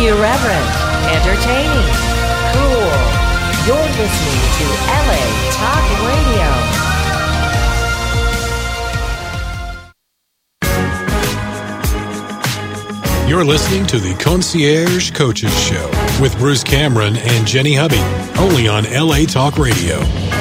Irreverent, entertaining, cool. You're listening to LA Talk Radio. You're listening to the Concierge Coaches Show with Bruce Cameron and Jenny Hubby, only on LA Talk Radio.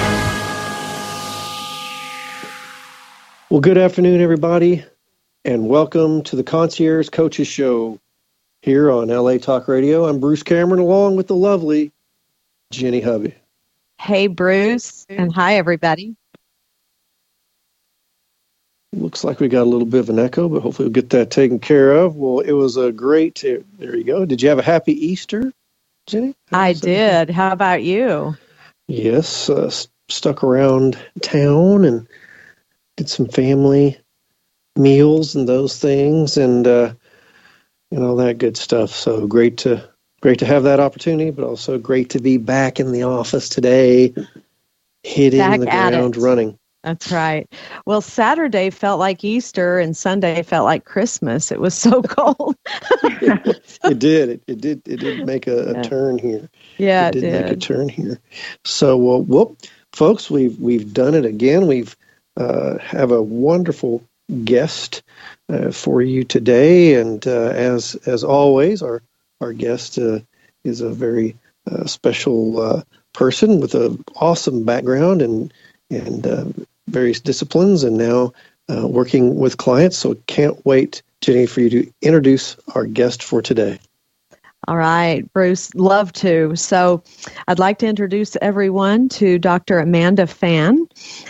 Well, good afternoon, everybody, and welcome to the Concierge Coaches Show here on LA Talk Radio. I'm Bruce Cameron, along with the lovely Jenny Hubby. Hey, Bruce, and hi, everybody. Looks like we got a little bit of an echo, but hopefully we'll get that taken care of. Well, it was a great, there you go. Did you have a happy Easter, Jenny? I did. How about you? Yes, stuck around town and did some family meals and those things and all that good stuff. So great to have that opportunity, but also great to be back in the office today, hitting the ground running. That's right. Well, Saturday felt like Easter and Sunday felt like Christmas. It was so cold. It did. It did make a turn here. Yeah, it did make a turn here. So, folks, we've done it again. We've have a wonderful guest for you today, and as always, our guest is a very special person with an awesome background and various disciplines, and now working with clients. So can't wait, Jenny, for you to introduce our guest for today. All right, Bruce, love to. So I'd like to introduce everyone to Dr. Amanda Phan,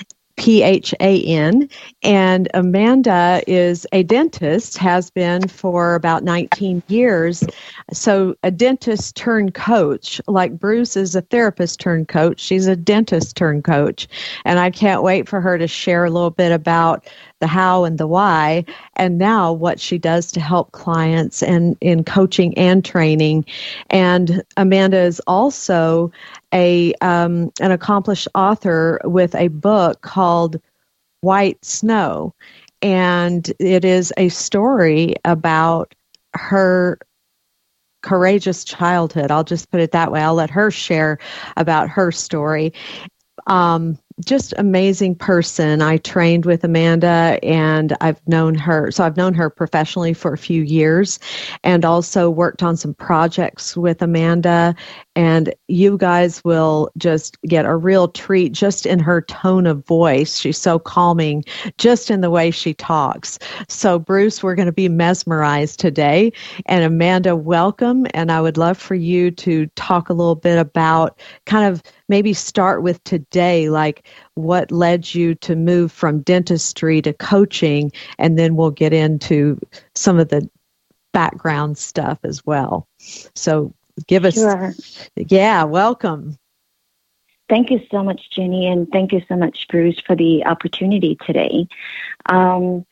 Phan, and Amanda is a dentist, has been for about 19 years. So a dentist turned coach, like Bruce is a therapist turned coach. She's a dentist turned coach. And I can't wait for her to share a little bit about the how and the why, and now what she does to help clients and in coaching and training. And Amanda is also an accomplished author with a book called White Snow, and it is a story about her courageous childhood. I'll just put it that way. I'll let her share about her story. Just amazing person. I trained with Amanda and I've known her. So I've known her professionally for a few years and also worked on some projects with Amanda. And you guys will just get a real treat just in her tone of voice. She's so calming just in the way she talks. So Bruce, we're going to be mesmerized today. And Amanda, welcome. And I would love for you to talk a little bit about kind of maybe start with today, like what led you to move from dentistry to coaching, and then we'll get into some of the background stuff as well. So give us, welcome. Thank you so much, Jenny, and thank you so much, Bruce, for the opportunity today. I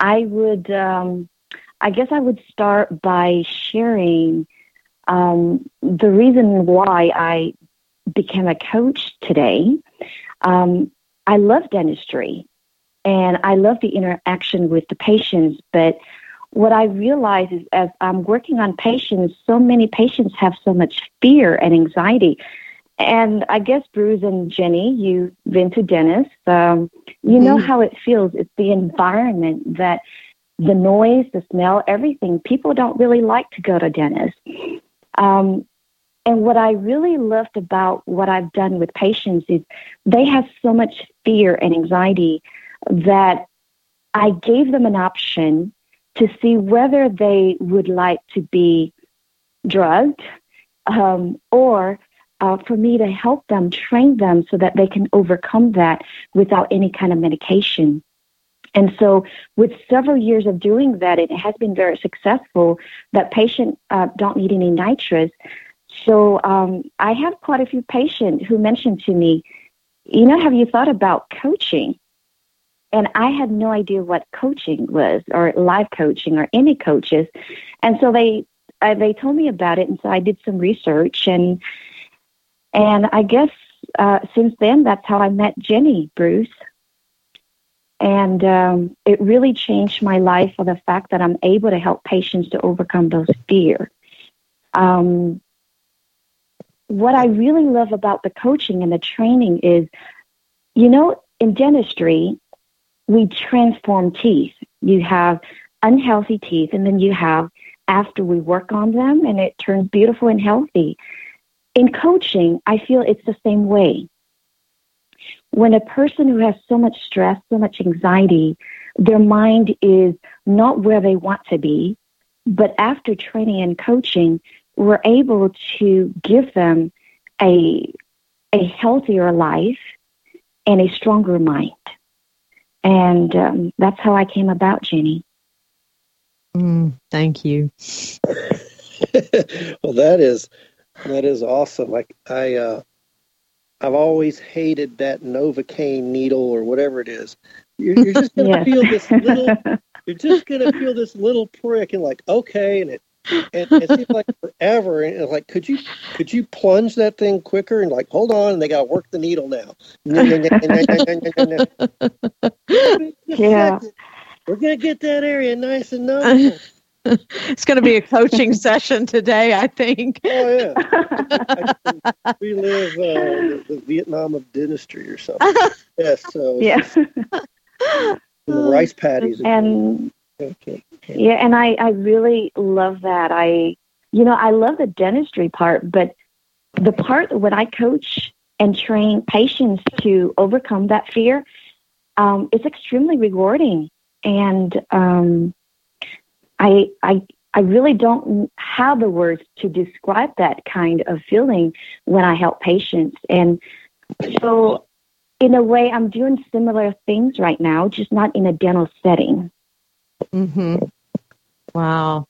guess I would start by sharing the reason why I became a coach today. I love dentistry and I love the interaction with the patients, but what I realize is as I'm working on patients, so many patients have so much fear and anxiety. And I guess Bruce and Jenny, you've been to dentists, you know how it feels. It's the environment, that the noise, the smell, everything. People don't really like to go to dentists. And what I really loved about what I've done with patients is they have so much fear and anxiety that I gave them an option to see whether they would like to be drugged or for me to help them, train them so that they can overcome that without any kind of medication. And so with several years of doing that, it has been very successful that patients don't need any nitrous. So I have quite a few patients who mentioned to me, have you thought about coaching? And I had no idea what coaching was, or live coaching, or any coaches. And so they told me about it, and so I did some research. And I guess since then, that's how I met Jenny, Bruce. And it really changed my life for the fact that I'm able to help patients to overcome those fears. What I really love about the coaching and the training is, in dentistry, we transform teeth. You have unhealthy teeth, and then you have, after we work on them, and it turns beautiful and healthy. In coaching, I feel it's the same way. When a person who has so much stress, so much anxiety, their mind is not where they want to be, but after training and coaching, we're able to give them a healthier life and a stronger mind. And that's how I came about, Jenny. Thank you. Well, that is awesome. Like I've always hated that Novocaine needle or whatever it is. You're just gonna feel this little. You're just gonna feel this little prick, and like, okay, and it seems like forever. And it's like, could you plunge that thing quicker? And like, hold on, and they got to work the needle now. Yeah, we're gonna get that area nice and numb. It's going to be a coaching session today, I think. Oh, yeah. I relive the Vietnam of dentistry or something. Yes. So the rice patties. And and I really love that. I love the dentistry part, but the part when I coach and train patients to overcome that fear, it's extremely rewarding. And I really don't have the words to describe that kind of feeling when I help patients. And so in a way, I'm doing similar things right now, just not in a dental setting. Mm-hmm. Wow.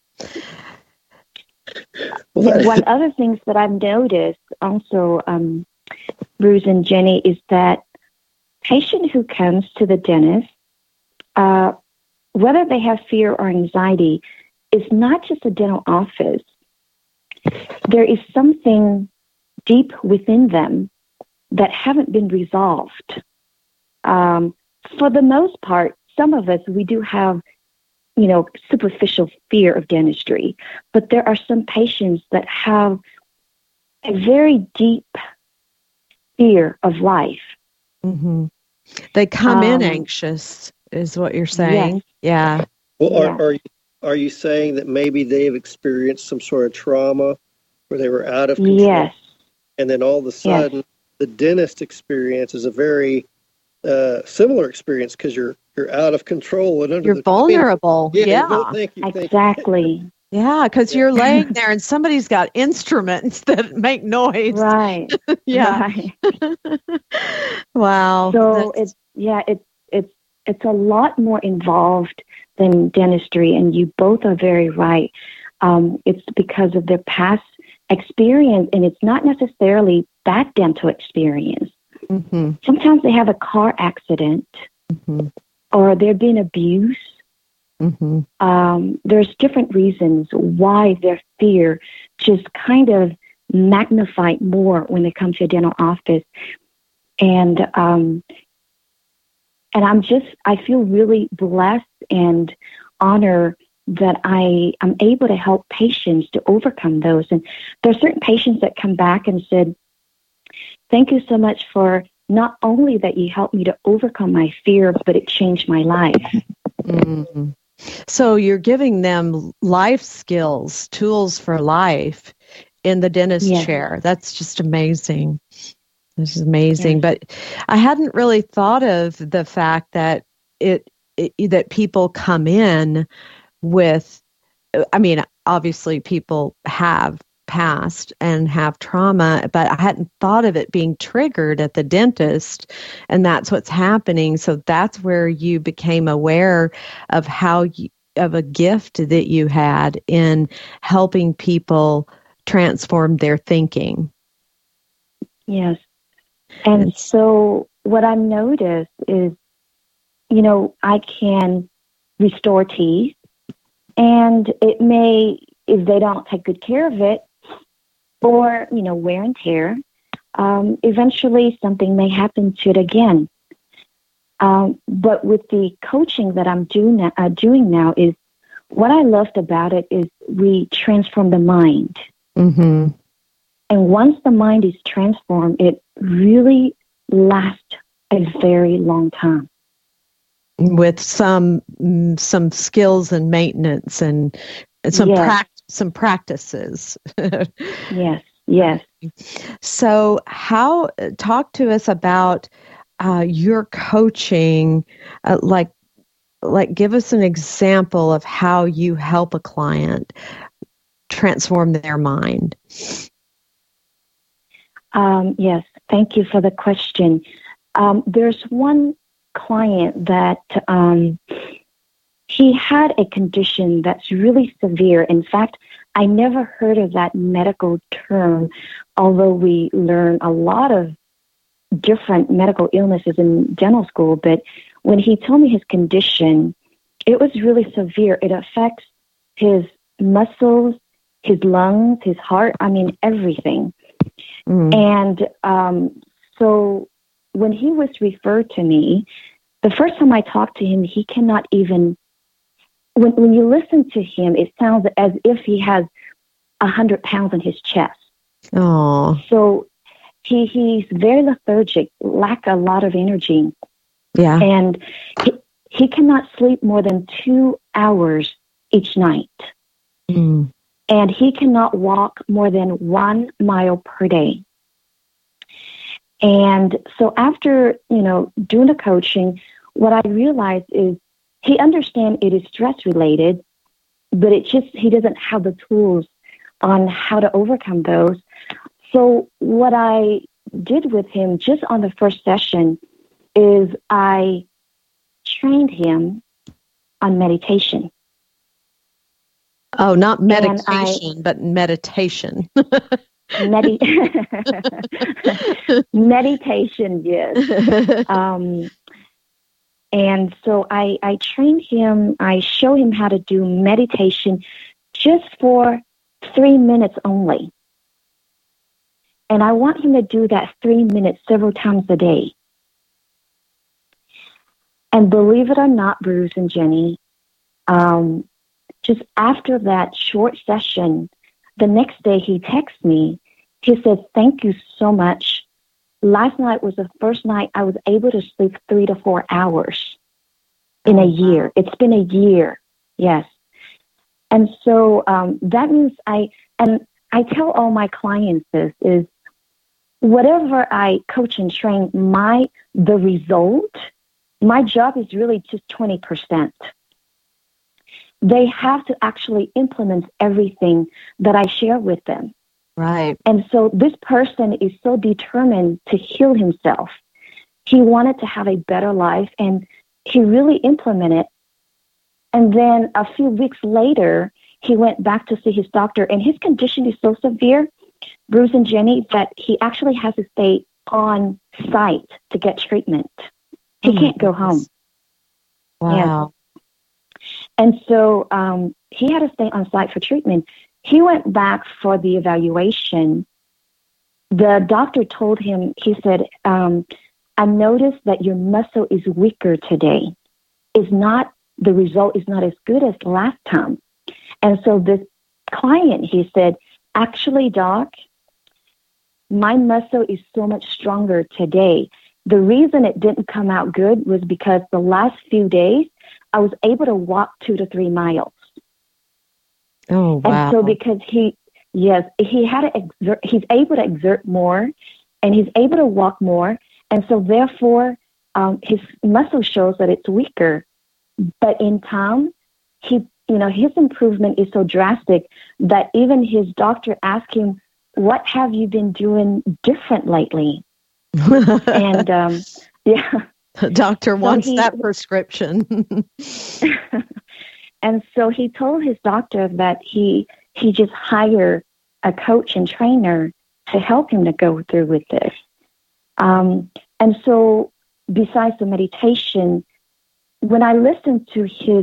One other thing that I've noticed also, Bruce and Jenny, is that patient who comes to the dentist, whether they have fear or anxiety, is not just a dental office. There is something deep within them that haven't been resolved. For the most part, some of us, we do have, superficial fear of dentistry, but there are some patients that have a very deep fear of life. Mm-hmm. They come in anxious, is what you're saying. Yes. Yeah. Well, are you saying that maybe they've experienced some sort of trauma where they were out of control? Yes. And then all of a sudden, the dentist experience is a very similar experience because you're out of control and you're vulnerable. Thank you. Exactly. Yeah, because you're laying there and somebody's got instruments that make noise. Right. Yeah. Right. Wow. So it's a lot more involved than dentistry, and you both are very right. It's because of their past experience, and it's not necessarily bad dental experience. Mm-hmm. Sometimes they have a car accident, or they've been abused. Mm-hmm. There's different reasons why their fear just kind of magnified more when they come to a dental office. And I feel really blessed and honored that I am able to help patients to overcome those. And there are certain patients that come back and said, thank you so much for not only that you helped me to overcome my fear, but it changed my life. Mm-hmm. So you're giving them life skills, tools for life in the dentist chair. That's just amazing. This is amazing. But I hadn't really thought of the fact that that people come in with, obviously people have past and have trauma, but I hadn't thought of it being triggered at the dentist, and that's what's happening. So that's where you became aware of of a gift that you had in helping people transform their thinking. Yes. And so what I've noticed is, I can restore teeth, and it may, if they don't take good care of it, or, wear and tear, eventually something may happen to it again. But with the coaching that I'm doing now is, what I loved about it is we transform the mind. Mm-hmm. And once the mind is transformed, it really lasts a very long time. With some skills and maintenance and some some practices. Yes. So, talk to us about your coaching, like give us an example of how you help a client transform their mind. Yes, thank you for the question. There's one client that he had a condition that's really severe. In fact, I never heard of that medical term, although we learn a lot of different medical illnesses in dental school. But when he told me his condition, it was really severe. It affects his muscles, his lungs, his heart, everything. And so when he was referred to me, the first time I talked to him, he cannot even, when you listen to him, it sounds as if he has 100 pounds in his chest. Oh. So he's very lethargic, lack a lot of energy. Yeah. And he cannot sleep more than 2 hours each night. Mm. And he cannot walk more than 1 mile per day. And so after, doing the coaching, what I realized is he understands it is stress related, but he doesn't have the tools on how to overcome those. So what I did with him just on the first session is I trained on meditation. Oh, not medication, but meditation. Meditation, yes. And so I trained him, I show him how to do meditation just for 3 minutes only. And I want him to do that 3 minutes several times a day. And believe it or not, Bruce and Jenny, just after that short session, the next day he texted me. He said, "Thank you so much. Last night was the first night I was able to sleep 3 to 4 hours in a year." It's been a year. Yes. And so that means I tell all my clients this is whatever I coach and train, the result, my job is really just 20%. They have to actually implement everything that I share with them. Right. And so this person is so determined to heal himself. He wanted to have a better life, and he really implemented. And then a few weeks later, he went back to see his doctor, and his condition is so severe, Bruce and Jenny, that he actually has to stay on site to get treatment. He can't go home. Wow. Yes. And so he had to stay on site for treatment. He went back for the evaluation. The doctor told him, he said, I noticed that your muscle is weaker today. The result is not as good as last time. And so this client, he said, actually, doc, my muscle is so much stronger today. The reason it didn't come out good was because the last few days, I was able to walk 2 to 3 miles. Oh, wow. And so because he's able to exert more, and he's able to walk more. And so therefore, his muscle shows that it's weaker. But in time, his improvement is so drastic that even his doctor asked him, "What have you been doing different lately?" And yeah. The doctor wants that prescription. And so he told his doctor that he just hired a coach and trainer to help him to go through with this. And so besides the meditation, when I listened to his,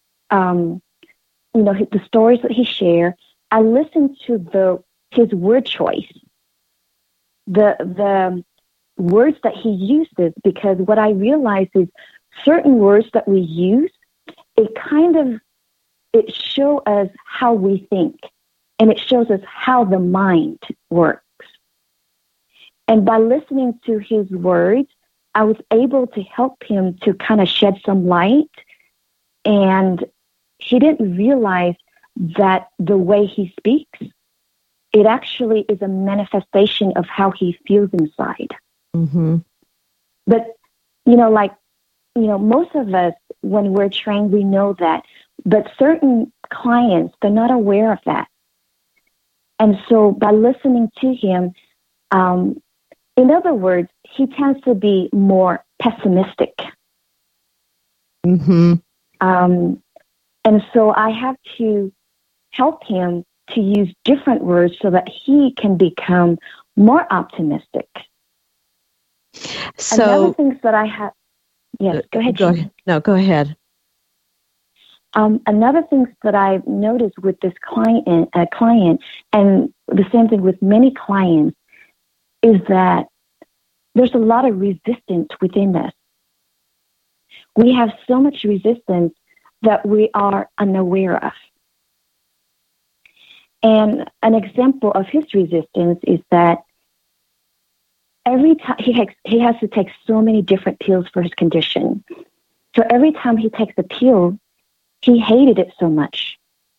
the stories that he shared, I listened to his word choice, the words that he uses, because what I realized is certain words that we use, it show us how we think. and it shows us how the mind works. And by listening to his words, I was able to help him to kind of shed some light. And he didn't realize that the way he speaks, it actually is a manifestation of how he feels inside. Mm-hmm. But, most of us, when we're trained, we know that. But certain clients, they're not aware of that. And so by listening to him, in other words, he tends to be more pessimistic. Mm-hmm. And so I have to help him to use different words so that he can become more optimistic. So, another things that I have, yes, go ahead. Go ahead. No, go ahead. Another things that I've noticed with this client, and the same thing with many clients, is that there's a lot of resistance within us. We have so much resistance that we are unaware of. And an example of his resistance is that every time he has to take so many different pills for his condition. So every time he takes a pill, he hated it so much.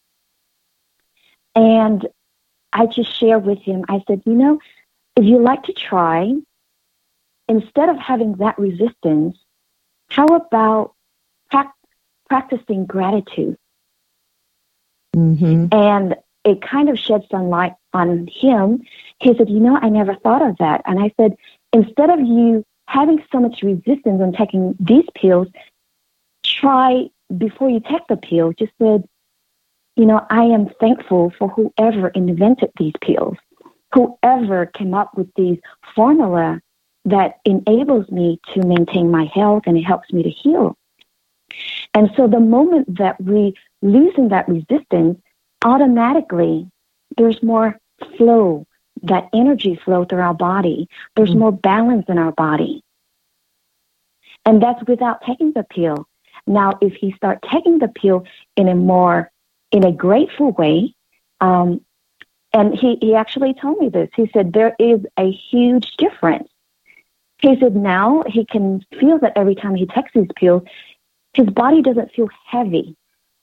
And I just shared with him, I said, if you like to try, instead of having that resistance, how about practicing gratitude? Mm-hmm. And it kind of shed some light on him. He said, I never thought of that. And I said, instead of you having so much resistance on taking these pills, try before you take the pill, just said, I am thankful for whoever invented these pills, whoever came up with these formula that enables me to maintain my health and it helps me to heal. And so the moment that we loosen that resistance, automatically there's more flow, that energy flow through our body. There's more balance in our body. And that's without taking the pill. Now, if he start taking the pill in a grateful way, and he actually told me this, he said, there is a huge difference. He said now he can feel that every time he takes these pills, his body doesn't feel heavy.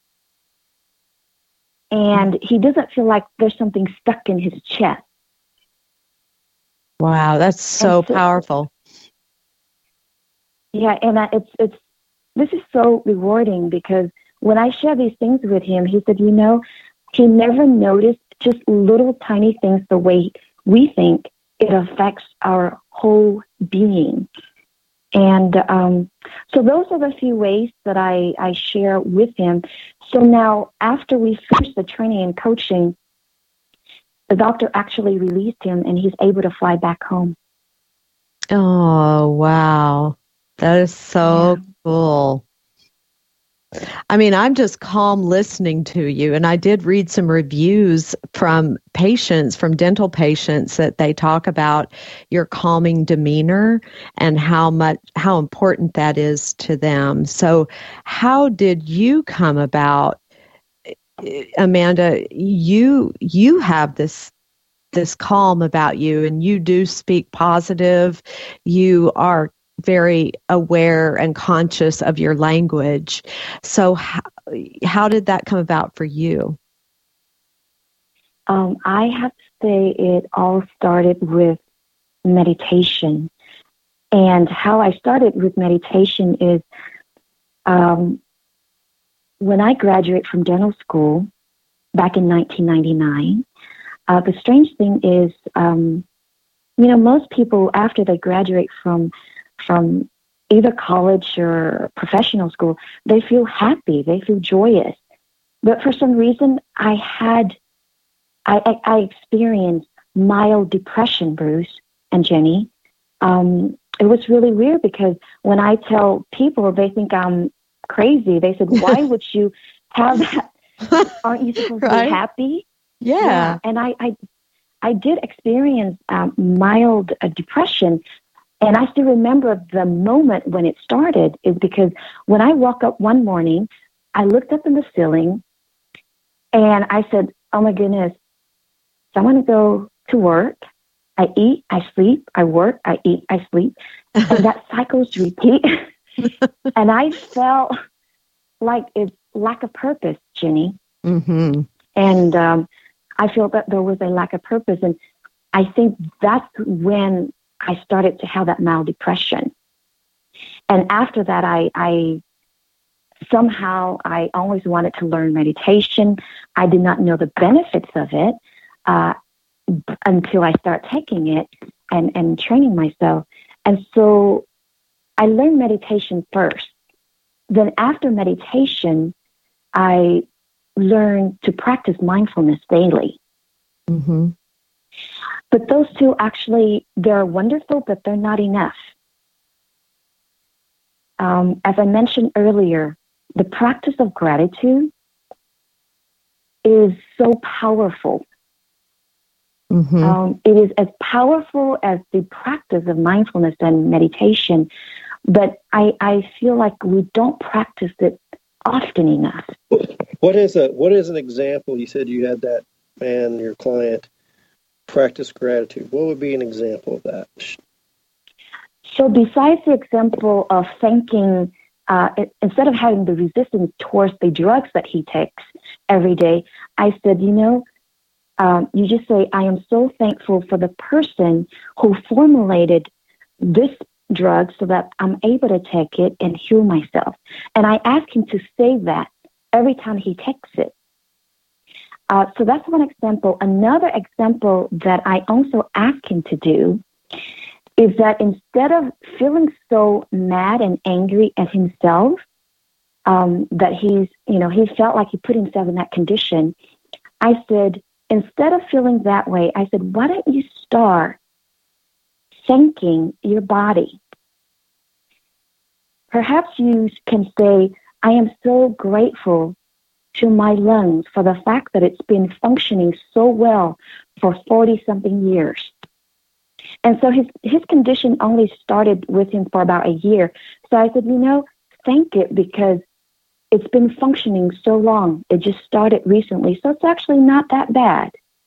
And he doesn't feel like there's something stuck in his chest. Wow, that's so powerful. Yeah, and this is so rewarding because when I share these things with him, he said, he never noticed just little tiny things the way we think. It affects our whole being. And so those are the few ways that I share with him. So now, after we finish the training and coaching, the doctor actually released him and he's able to fly back home. Oh, wow. That is so cool. I mean, I'm just calm listening to you. And I did read some reviews from patients, from dental patients, that they talk about your calming demeanor and how important that is to them. So how did you come about, Amanda? You have this calm about you, and you do speak positive. You are very aware and conscious of your language. So how did that come about for you? I have to say it all started with meditation. And how I started with meditation is when I graduated from dental school back in 1999, the strange thing is, most people after they graduate from either college or professional school, they feel happy, they feel joyous. But for some reason, I experienced mild depression, Bruce and Jenny. It was really weird because when I tell people, they think I'm crazy. They said, why would you have that? Aren't you supposed to be happy? Yeah. And I did experience mild depression. And I still remember the moment when it started is because when I woke up one morning, I looked up in the ceiling and I said, oh my goodness, So I want to go to work. I eat, I sleep, I work, I eat, I sleep. And that cycles repeat. And I felt like it's lack of purpose, Jenny. Mm-hmm. And I feel that there was a lack of purpose. And I think that's when I started to have that mild depression. And after that, I somehow always wanted to learn meditation. I did not know the benefits of it until I started taking it and training myself. And so I learned meditation first. Then after meditation, I learned to practice mindfulness daily. Mm-hmm. But those two actually, they're wonderful, but they're not enough. As I mentioned earlier, the practice of gratitude is so powerful. Mm-hmm. It is as powerful as the practice of mindfulness and meditation, but I feel like we don't practice it often enough. What is an example? You said you had that man, your client, practice gratitude. What would be an example of that? So besides the example of thanking, instead of having the resistance towards the drugs that he takes every day, I said, you just say, I am so thankful for the person who formulated this drug so that I'm able to take it and heal myself. And I ask him to say that every time he takes it. So that's one example. Another example that I also ask him to do is that instead of feeling so mad and angry at himself, that he felt like he put himself in that condition, I said, instead of feeling that way, I said, why don't you start thanking your body? Perhaps you can say, I am so grateful to my lungs for the fact that it's been functioning so well for 40-something years. And so his condition only started with him for about a year. So I said, thank it because it's been functioning so long. It just started recently. So it's actually not that bad.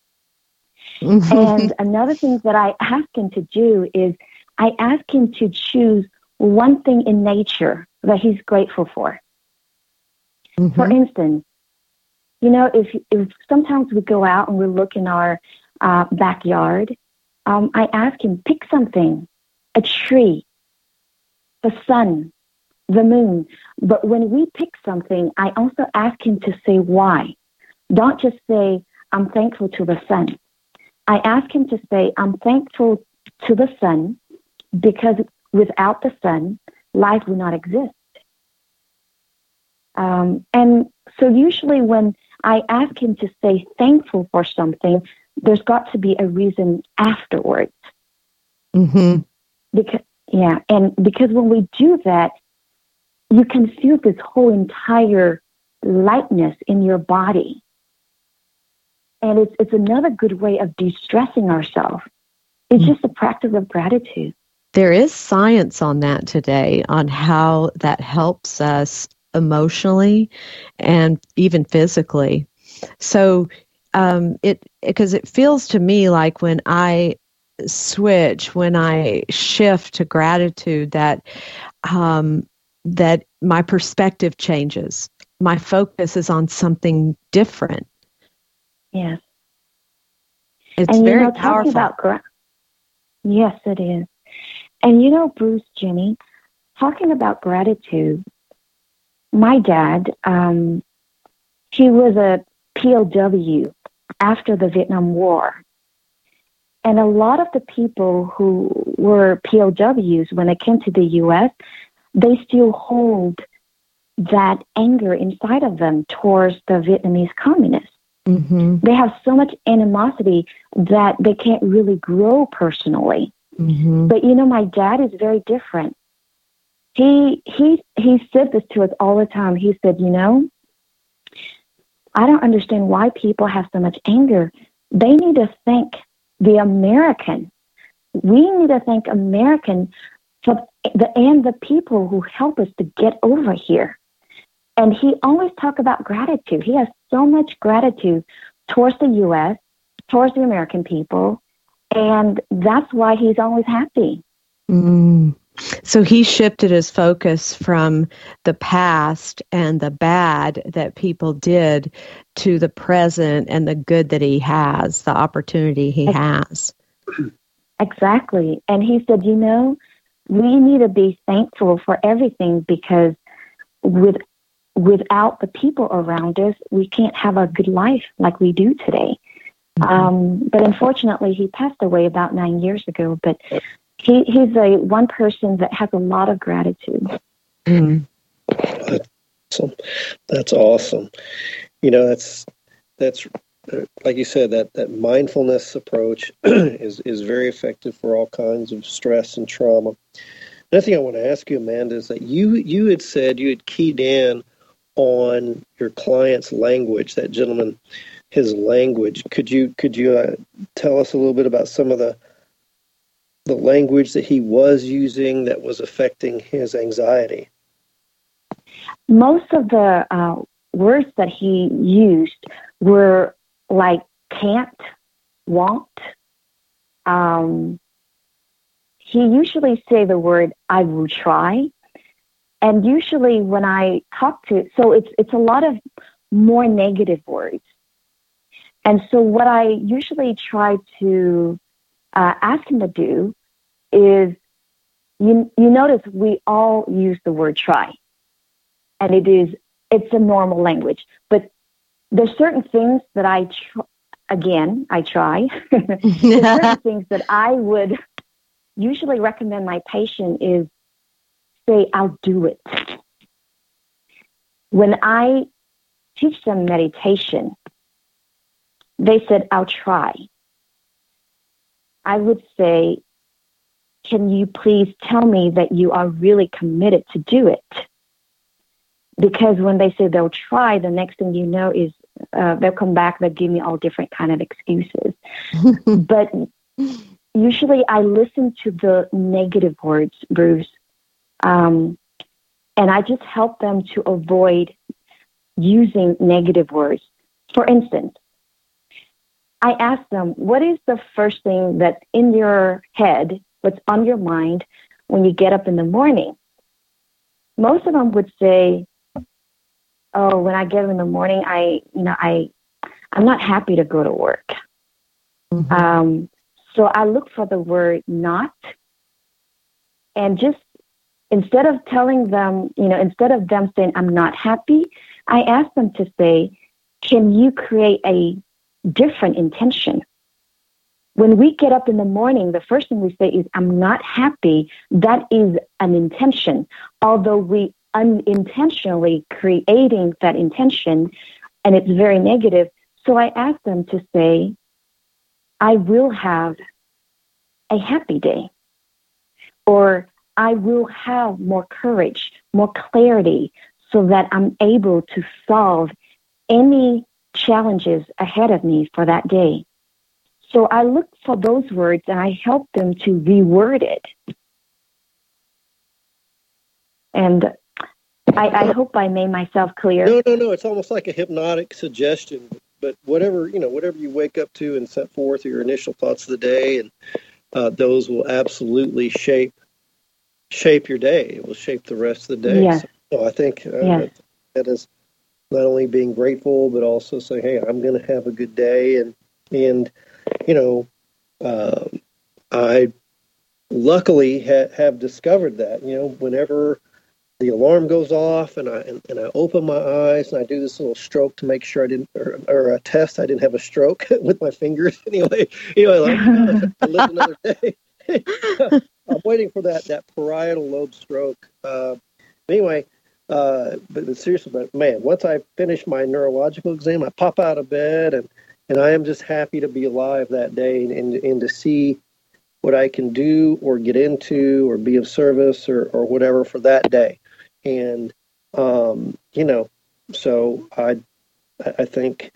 And another thing that I ask him to do is I ask him to choose one thing in nature that he's grateful for. Mm-hmm. For instance, if sometimes we go out and we look in our backyard, I ask him, pick something, a tree, the sun, the moon. But when we pick something, I also ask him to say why. Don't just say, I'm thankful to the sun. I ask him to say, I'm thankful to the sun because without the sun, life would not exist. And so usually when I ask him to say thankful for something, there's got to be a reason afterwards. Mm-hmm. Because when we do that, you can feel this whole entire lightness in your body. And it's another good way of de-stressing ourselves. It's just a practice of gratitude. There is science on that today, on how that helps us emotionally and even physically. So because it feels to me like when I shift to gratitude, that my perspective changes. My focus is on something different. Yes. It's very powerful. Yes, it is. And Bruce, Jenny, talking about gratitude, my dad, he was a POW after the Vietnam War. And a lot of the people who were POWs when they came to the U.S., they still hold that anger inside of them towards the Vietnamese communists. Mm-hmm. They have so much animosity that they can't really grow personally. Mm-hmm. But my dad is very different. He said this to us all the time. He said, I don't understand why people have so much anger. They need to thank the American. We need to thank American for the people who help us to get over here. And he always talk about gratitude. He has so much gratitude towards the U.S., towards the American people, and that's why he's always happy. Mm. So he shifted his focus from the past and the bad that people did to the present and the good that he has, the opportunity he has. Exactly. And he said, we need to be thankful for everything, because without the people around us, we can't have a good life like we do today. Mm-hmm. But unfortunately, he passed away about 9 years ago. But he's one person that has a lot of gratitude. Mm. That's awesome. That's like you said, that mindfulness approach is very effective for all kinds of stress and trauma. Another thing I want to ask you, Amanda, is that you had said you had keyed in on your client's language, that gentleman, his language. Could you tell us a little bit about some of the language that he was using that was affecting his anxiety? Most of the words that he used were like can't, won't. He usually say the word I will try. And usually when I talk so it's a lot of more negative words. And so what I usually try to ask him to do is, you notice we all use the word try. And it's a normal language. But there's certain things that I try. There's certain things that I would usually recommend my patient is say, I'll do it. When I teach them meditation, they said, I'll try. I would say, can you please tell me that you are really committed to do it? Because when they say they'll try, the next thing you know is they'll come back, they'll give me all different kind of excuses. But usually I listen to the negative words, Bruce, and I just help them to avoid using negative words. For instance, I ask them, what is the first thing that's in your head, what's on your mind when you get up in the morning? Most of them would say, oh, when I get up in the morning, I'm not happy to go to work. Mm-hmm. So I look for the word not, and just instead of telling them, instead of them saying I'm not happy, I ask them to say, can you create a different intention? When we get up in the morning, the first thing we say is, I'm not happy. That is an intention. Although we unintentionally creating that intention, and it's very negative. So I ask them to say, I will have a happy day. Or I will have more courage, more clarity, so that I'm able to solve any challenges ahead of me for that day. So I look for those words and I help them to reword it. And I hope I made myself clear. No. It's almost like a hypnotic suggestion. But whatever you wake up to and set forth your initial thoughts of the day, and those will absolutely shape your day. It will shape the rest of the day. Yes. So I think that is not only being grateful, but also saying, hey, I'm going to have a good day. And I luckily have discovered that, whenever the alarm goes off and I open my eyes and I do this little stroke to make sure I didn't, or a test, I didn't have a stroke with my fingers. Anyway, I live another day. I'm waiting for that parietal lobe stroke. Anyway, but seriously, man, once I finish my neurological exam, I pop out of bed and I am just happy to be alive that day and to see what I can do or get into or be of service or whatever for that day. And, so I think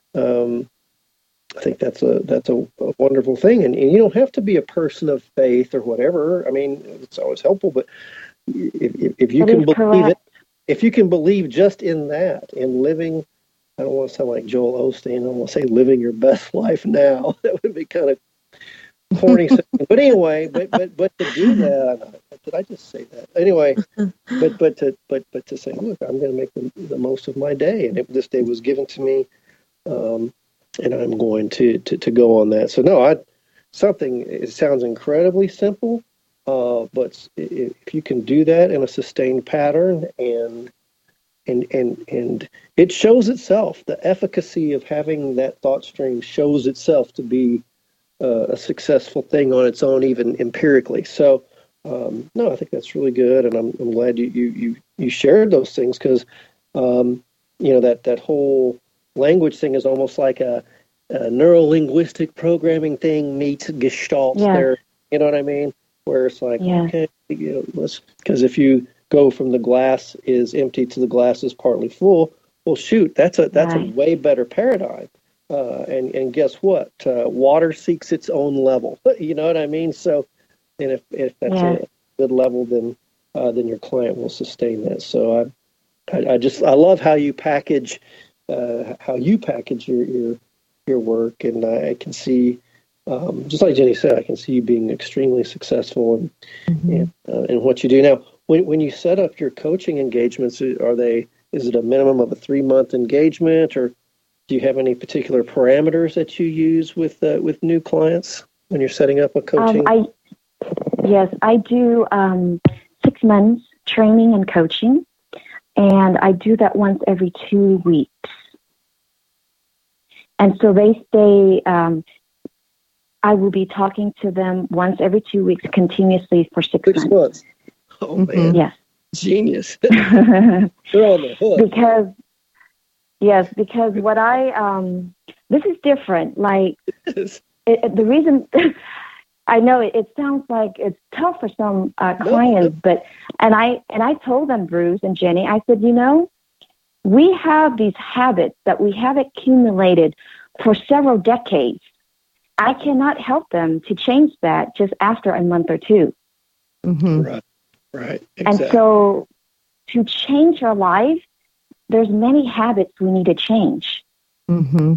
that's a wonderful thing. And you don't have to be a person of faith or whatever. I mean, it's always helpful, but if you can believe it, if you can believe just in that, in living I don't want to sound like Joel Osteen. I don't want to say living your best life now. That would be kind of corny. But anyway, but to do that, did I just say that? Anyway, but to say, look, I'm going to make the most of my day, and this day was given to me, and I'm going to go on that. So no, it sounds incredibly simple, but if you can do that in a sustained pattern and it shows itself, the efficacy of having that thought stream shows itself to be a successful thing on its own, even empirically. So, no, I think that's really good, and I'm glad you shared those things, because that whole language thing is almost like a neuro-linguistic programming thing meets Gestalt there. You know what I mean? Where it's like, okay, because if you go from the glass is empty to the glass is partly full, well, shoot, that's a way better paradigm. And guess what? Water seeks its own level. You know what I mean? So, and if that's a good level, then your client will sustain that. So I love how you package your work, and I can see, just like Jenny said, I can see you being extremely successful in what you do. Now, when you set up your coaching engagements, is it a minimum of a 3-month engagement, or do you have any particular parameters that you use with new clients when you're setting up a coaching? Yes, I do 6 months training and coaching, and I do that once every 2 weeks. And so they stay, I will be talking to them once every 2 weeks continuously for 6 months. 6 months. Oh, man. Yes. Genius. They're on the hook. Because what this is different. Like, the reason, I know it sounds like it's tough for some clients, but, and I told them, Bruce and Jenny, I said, we have these habits that we have accumulated for several decades. I cannot help them to change that just after a month or two. Mm-hmm. Right. Exactly. And so to change our life, there's many habits we need to change. Mm-hmm.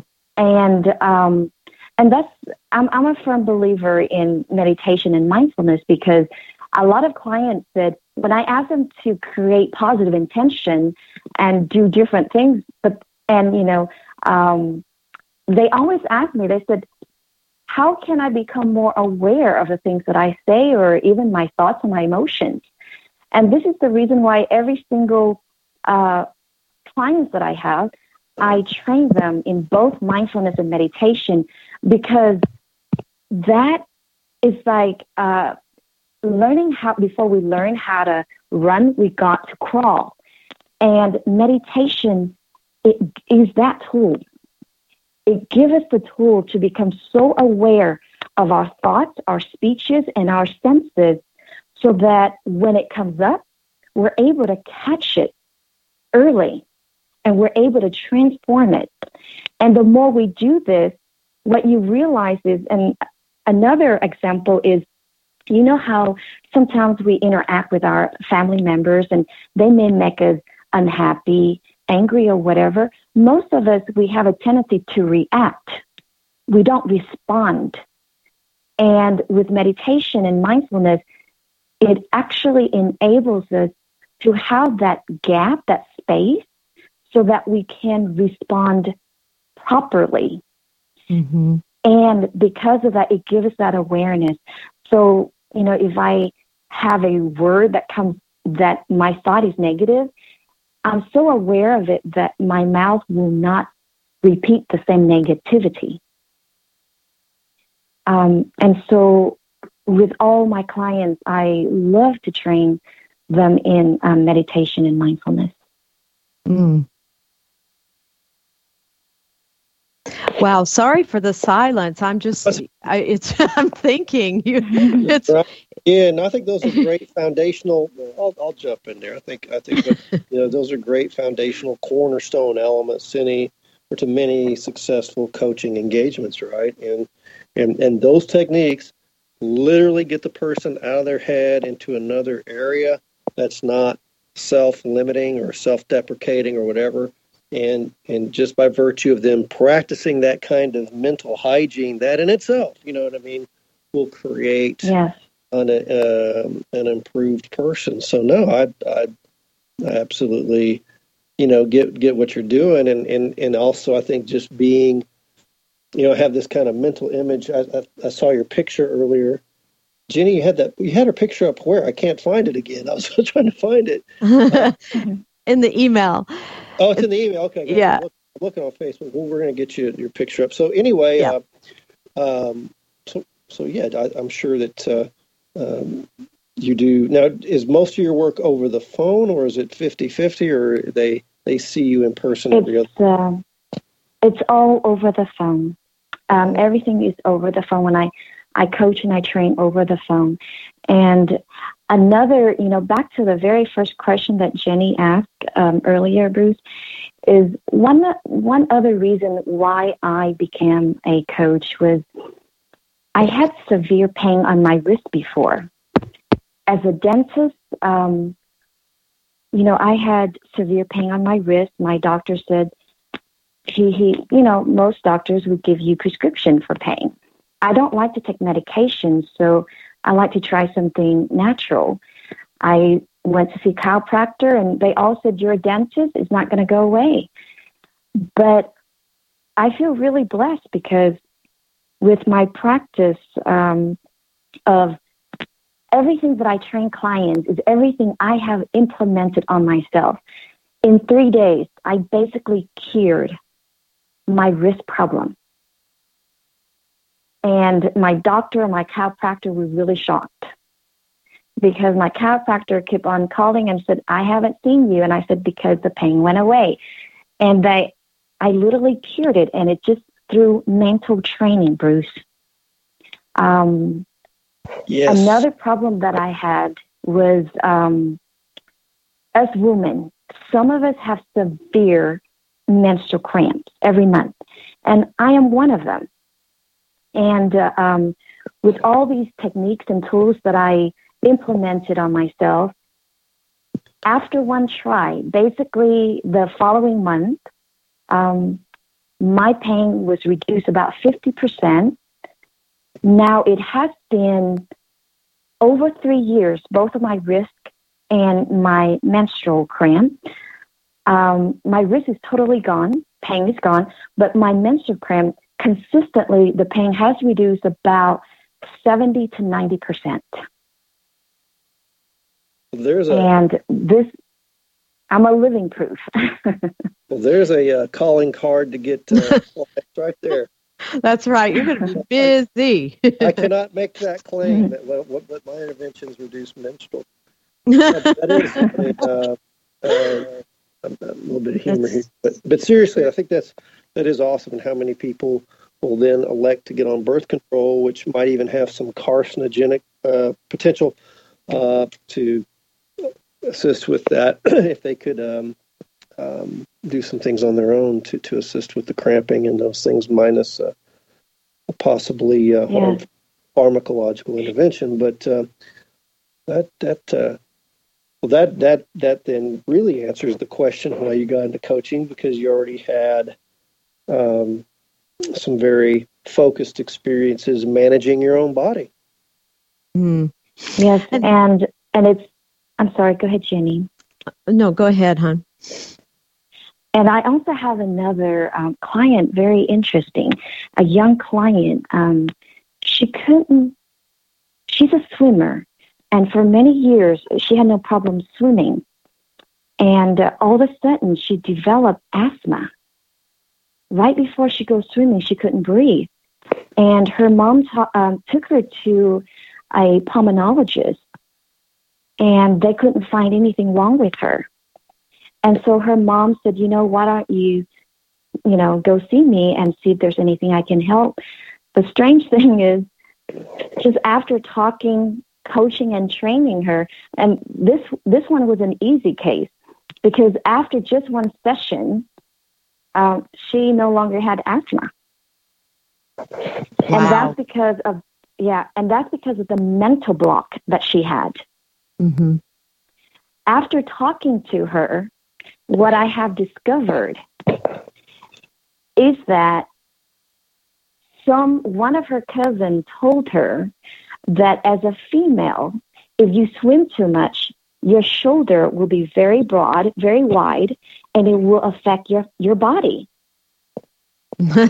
And that's, I'm a firm believer in meditation and mindfulness, because a lot of clients said, when I asked them to create positive intention and do different things, they always ask me, they said, how can I become more aware of the things that I say, or even my thoughts and my emotions? And this is the reason why every single clients that I have, I train them in both mindfulness and meditation, because that is like learning how, before we learn how to run, we got to crawl. And meditation, it is that tool. It gives us the tool to become so aware of our thoughts, our speeches, and our senses, so that when it comes up, we're able to catch it early, and we're able to transform it. And the more we do this, what you realize is, and another example is, how sometimes we interact with our family members and they may make us unhappy, angry, or whatever. Most of us, we have a tendency to react. We don't respond. And with meditation and mindfulness, it actually enables us to have that gap, that space, so that we can respond properly. Mm-hmm. And because of that, it gives us that awareness. So, if I have a word that my thought is negative, I'm so aware of it that my mouth will not repeat the same negativity. And so with all my clients, I love to train them in meditation and mindfulness. Mm. Wow, sorry for the silence. I'm just, I'm thinking. It's right. Yeah, and I think those are great foundational. I'll jump in there. I think those are great foundational cornerstone elements to many successful coaching engagements, right? And those techniques literally get the person out of their head into another area that's not self-limiting or self-deprecating or whatever. And just by virtue of them practicing that kind of mental hygiene, that in itself, you know what I mean, will create an improved person. So no, I absolutely, get what you're doing, and also I think just being, have this kind of mental image. I saw your picture earlier, Jenny. You had her picture up where? I can't find it again. I was trying to find it in the email. Oh, it's in the email. Okay, good. Yeah. I'm looking on Facebook. Well, we're going to get your picture up. So anyway, yeah. I'm sure that you do. Now, is most of your work over the phone, or is it 50-50, or they see you in person every other? It's all over the phone. Everything is over the phone. When I coach and I train over the phone. And another, back to the very first question that Jenny asked earlier, Bruce, is one other reason why I became a coach was I had severe pain on my wrist before. As a dentist, I had severe pain on my wrist. My doctor said most doctors would give you prescription for pain. I don't like to take medications, so I like to try something natural. I went to see a chiropractor, and they all said, you're a dentist, it's not going to go away. But I feel really blessed because with my practice of everything that I train clients is everything I have implemented on myself. In 3 days, I basically cured my wrist problem. And my doctor and my chiropractor were really shocked because my chiropractor kept on calling and said, I haven't seen you. And I said, because the pain went away. And I literally cured it. And it just through mental training, Bruce. Yes. Another problem that I had was us women, some of us have severe menstrual cramps every month. And I am one of them. And with all these techniques and tools that I implemented on myself, after one try, basically the following month, my pain was reduced about 50%. Now it has been over 3 years, both of my wrist and my menstrual cramp. My wrist is totally gone, pain is gone, but my menstrual cramp, consistently, the pain has reduced about 70 to 90%. I'm a living proof. Well, there's a calling card to get right there. That's right. You're going to be busy. I cannot make that claim that my interventions reduce menstrual. That is a little bit of humor here, but seriously, I think that is awesome. And how many people will then elect to get on birth control, which might even have some carcinogenic potential to assist with that if they could do some things on their own to assist with the cramping and those things, minus possibly pharmacological intervention. But that then really answers the question why you got into coaching, because you already had some very focused experiences managing your own body. Mm. Yes, and it's. I'm sorry. Go ahead, Jenny. No, go ahead, hon. And I also have another client, very interesting, a young client. She's a swimmer, and for many years she had no problem swimming. And all of a sudden she developed asthma. Right before she goes swimming, she couldn't breathe. And her mom took her to a pulmonologist, and they couldn't find anything wrong with her. And so her mom said, why don't you, go see me and see if there's anything I can help. The strange thing is, just after talking, coaching, and training her, and this one was an easy case, because after just one session, she no longer had asthma. Wow. And that's because of the mental block that she had. Mm-hmm. After talking to her, what I have discovered is that one of her cousins told her that as a female, if you swim too much, your shoulder will be very broad, very wide, and it will affect your body. and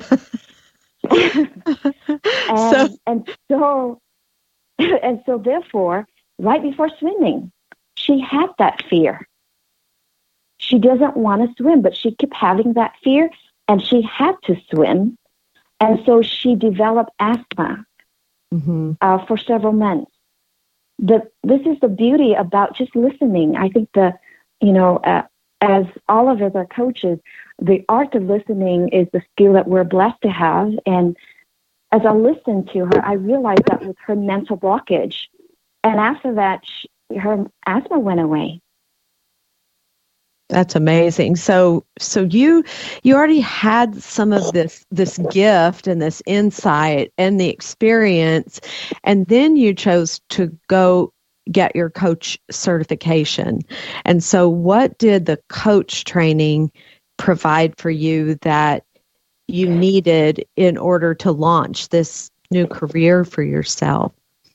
so therefore, right before swimming, she had that fear. She doesn't want to swim, but she kept having that fear, and she had to swim. And so she developed asthma for several months. This is the beauty about just listening. I think as all of us are coaches, the art of listening is the skill that we're blessed to have. And as I listened to her, I realized that was her mental blockage. And after that, her asthma went away. That's amazing. So you already had some of this gift and this insight and the experience, and then you chose to go get your coach certification. And so what did the coach training provide for you that you needed in order to launch this new career for yourself?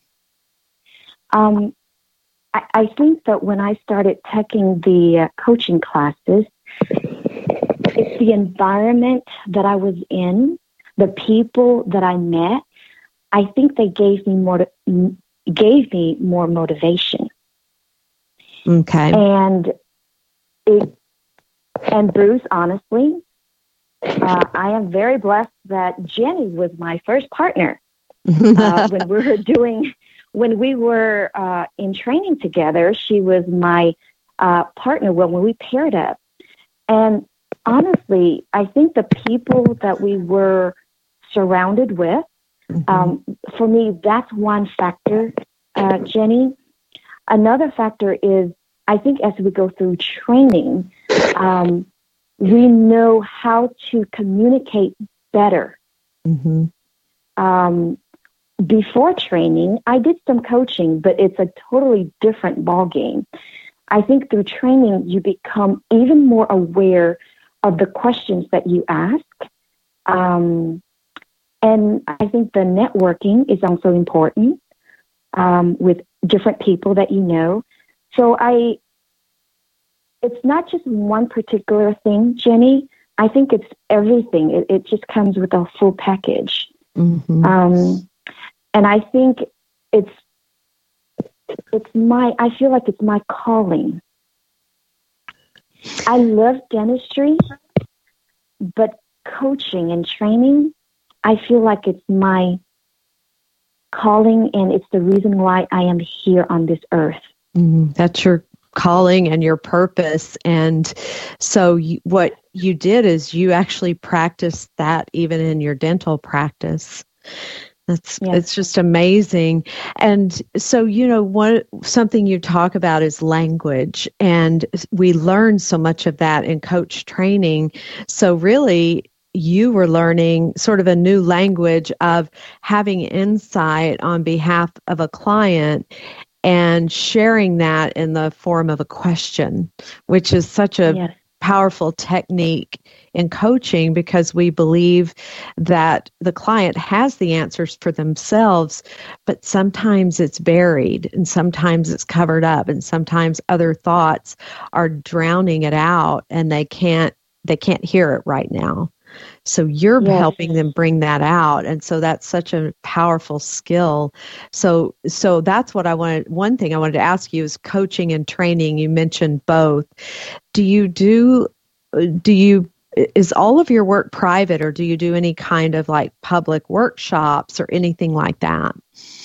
I think that when I started taking the coaching classes, it's the environment that I was in, the people that I met. I think they gave me more motivation. Okay. And Bruce, honestly, I am very blessed that Jenny was my first partner when we were in training together. She was my partner when we paired up. And honestly, I think the people that we were surrounded with, for me, that's one factor, Jenny. Another factor is, I think as we go through training, we know how to communicate better. Before training, I did some coaching, but it's a totally different ballgame. I think through training, you become even more aware of the questions that you ask. And I think the networking is also important with different people that you know. So it's not just one particular thing, Jenny. I think it's everything. It just comes with a full package. And I think I feel like it's my calling. I love dentistry, but coaching and training, I feel like it's my calling, and it's the reason why I am here on this earth. That's your calling and your purpose. And so what you did is you actually practiced that even in your dental practice. It's just amazing. And so, something you talk about is language, and we learn so much of that in coach training. So really, you were learning sort of a new language of having insight on behalf of a client and sharing that in the form of a question, which is such a powerful technique in coaching, because we believe that the client has the answers for themselves, but sometimes it's buried and sometimes it's covered up and sometimes other thoughts are drowning it out and they can't hear it right now. So you're helping them bring that out. And so that's such a powerful skill. So that's what one thing I wanted to ask you is coaching and training. You mentioned both. Is all of your work private, or do you do any kind of like public workshops or anything like that?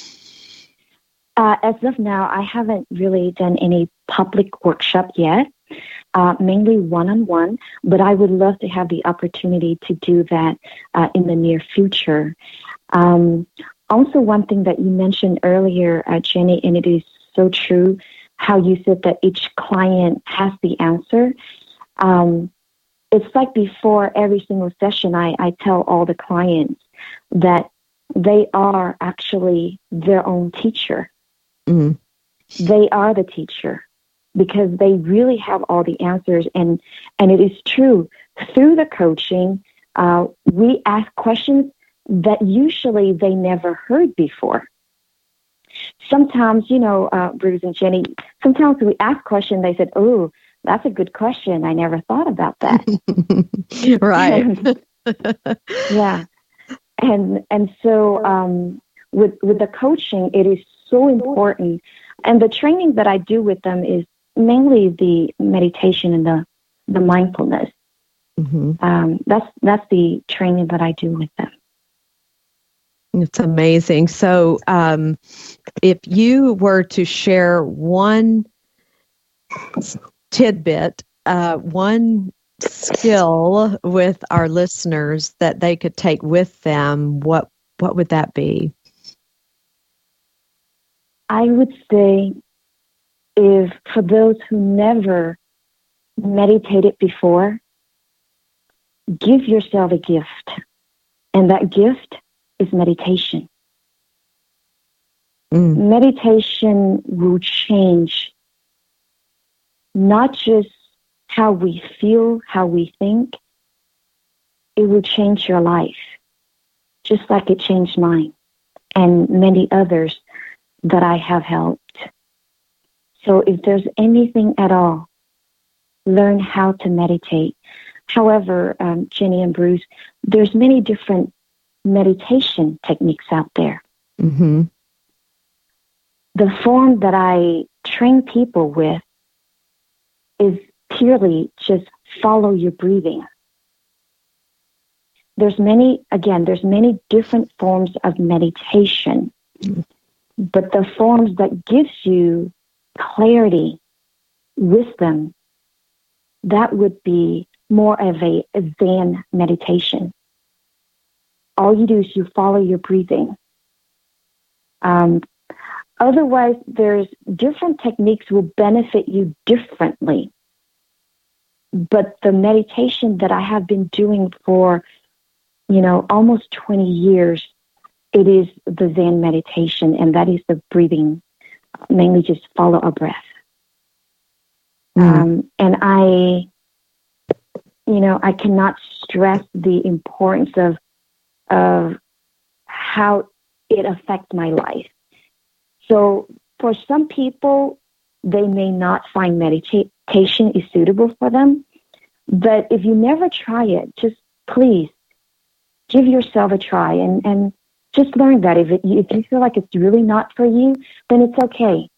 As of now, I haven't really done any public workshop yet. Mainly one-on-one, but I would love to have the opportunity to do that in the near future. Also, one thing that you mentioned earlier, Jenny, and it is so true, how you said that each client has the answer. It's like before every single session, I tell all the clients that they are actually their own teacher. They are the teacher, because they really have all the answers. And it is true, through the coaching, we ask questions that usually they never heard before. Sometimes, Bruce and Jenny, sometimes we ask questions, they said, oh, that's a good question. I never thought about that. Right. Yeah. And so with the coaching, it is so important. And the training that I do with them is mainly the meditation and the mindfulness. Mm-hmm. That's the training that I do with them. It's amazing. So if you were to share one tidbit, one skill with our listeners that they could take with them, what would that be? I would say, if for those who never meditated before, give yourself a gift. And that gift is meditation. Meditation will change not just how we feel, how we think. It will change your life, just like it changed mine and many others that I have helped. So if there's anything at all, learn how to meditate. However, Jenny and Bruce, there's many different meditation techniques out there. Mm-hmm. The form that I train people with is purely just follow your breathing. There's many different forms of meditation, but the forms that gives you clarity, wisdom, that would be more of a Zen meditation. All you do is you follow your breathing. Otherwise, there's different techniques will benefit you differently. But the meditation that I have been doing for, almost 20 years, it is the Zen meditation, and that is the breathing, mainly just follow a breath. And I cannot stress the importance of how it affects my life. So for some people, they may not find meditation is suitable for them. But if you never try it, just please give yourself a try and just learn that if you feel like it's really not for you, then it's okay.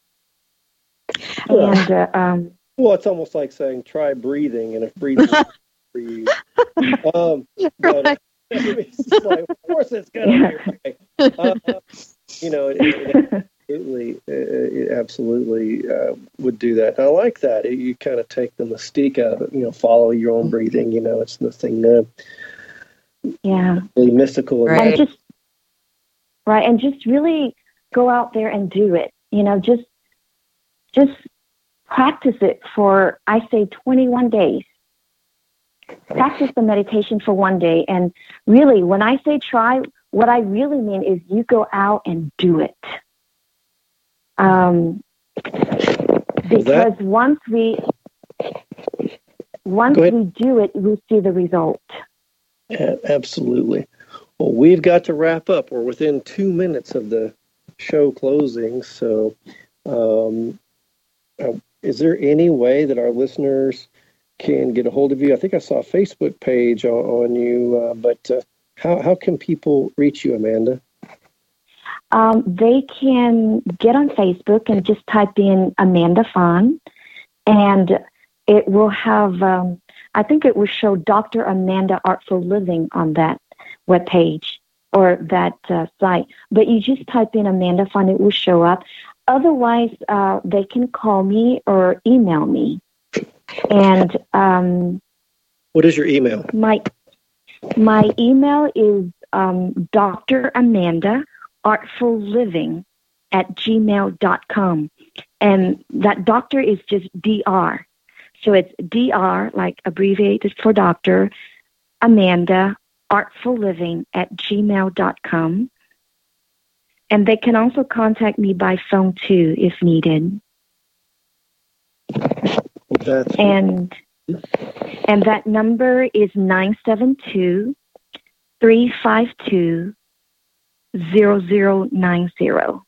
And well, it's almost like saying try breathing, and if breathing is for you, but it's just like, of course it's gonna be right. It absolutely would do that. And I like that. You kind of take the mystique out of it. Follow your own breathing. It's nothing really mystical. Right. And just really go out there and do it. Just practice it for, I say, 21 days. Practice the meditation for one day. And really, when I say try, what I really mean is you go out and do it. Because once we do it, we see the result. Yeah, absolutely. Well, we've got to wrap up. We're within 2 minutes of the show closing. So is there any way that our listeners can get a hold of you? I think I saw a Facebook page on you, but how can people reach you, Amanda? They can get on Facebook and just type in Amanda Fahn, and it will have, I think it will show Dr. Amanda Artful Living on that webpage or that site. But you just type in Amanda Fahn, it will show up. Otherwise, they can call me or email me. And what is your email? My email is Dr. Amanda artfulliving@gmail.com. And that doctor is just DR. So it's DR, like abbreviated for doctor, Amanda artfulliving@gmail.com. And they can also contact me by phone too, if needed. And And that number is 972-352-0090.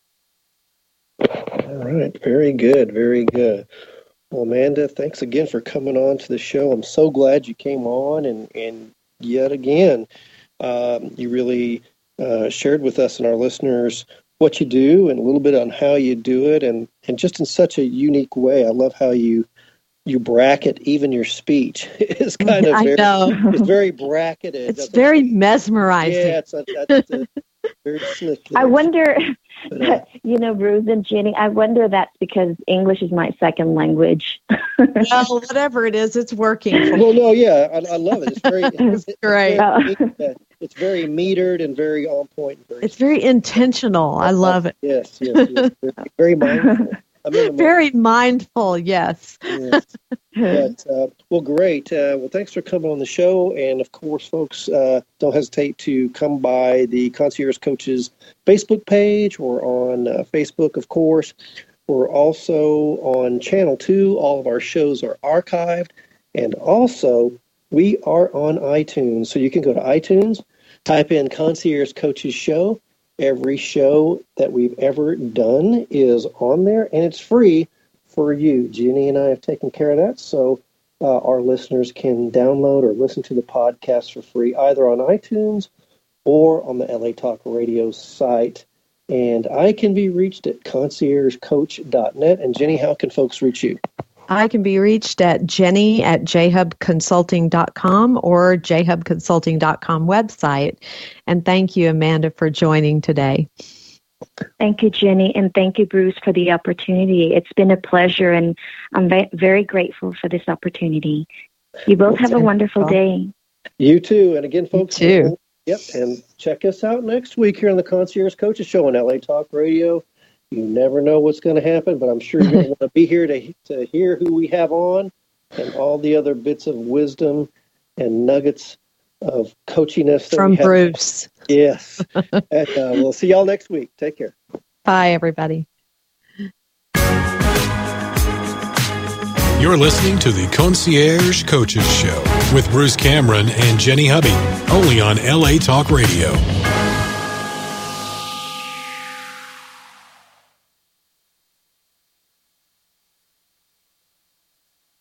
All right. Very good. Very good. Well, Amanda, thanks again for coming on to the show. I'm so glad you came on, and yet again, you really shared with us and our listeners what you do and a little bit on how you do it, and just in such a unique way. I love how you bracket even your speech. It's kind of it's very bracketed. It's very mesmerizing. Yeah, it's very slick. I wonder, Bruce and Jenny, I wonder that's because English is my second language. Well, whatever it is, it's working. Well, no, yeah, I love it. It's very, it's great. It's very metered and very on point. It's very intentional. I love it. Yes. Very mindful. Very mindful, yes. Yes. But, well, great. Well, thanks for coming on the show. And, of course, folks, don't hesitate to come by the Concierge Coaches Facebook page. We're on Facebook, of course. We're also on Channel 2. All of our shows are archived. And also, we are on iTunes. So you can go to iTunes, type in Concierge Coaches Show. Every show that we've ever done is on there, and it's free for you. Jenny and I have taken care of that, so our listeners can download or listen to the podcast for free, either on iTunes or on the LA Talk Radio site. And I can be reached at conciergecoach.net. And Jenny, how can folks reach you? I can be reached at jenny@jhubconsulting.com or jhubconsulting.com website. And thank you, Amanda, for joining today. Thank you, Jenny, and thank you, Bruce, for the opportunity. It's been a pleasure, and I'm very grateful for this opportunity. You both have a wonderful day. You too. And again, folks, you too. Yep, and check us out next week here on the Concierge Coaches Show on LA Talk Radio. You never know what's going to happen, but I'm sure you're going to want to be here to hear who we have on and all the other bits of wisdom and nuggets of coachiness that from we have. Bruce. Yes. And, we'll see y'all next week. Take care. Bye, everybody. You're listening to the Concierge Coaches Show with Bruce Cameron and Jenny Hubby, only on LA Talk Radio.